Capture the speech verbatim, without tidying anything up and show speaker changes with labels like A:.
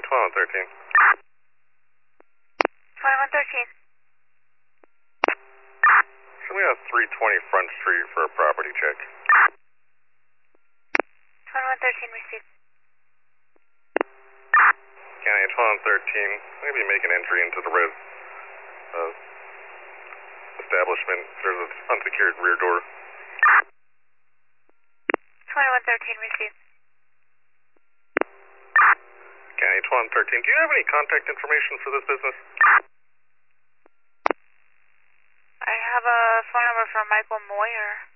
A: twenty-one thirteen.
B: twenty-one thirteen.
A: Show me a three twenty Front Street for a property check.
B: twenty-one thirteen received.
A: County twenty-one thirteen, maybe make an entry into the res uh, establishment. There's an unsecured rear door.
B: twenty-one thirteen received.
A: County twenty-one thirteen, do you have any contact information for this business?
B: I have a phone number from Michael Moyer.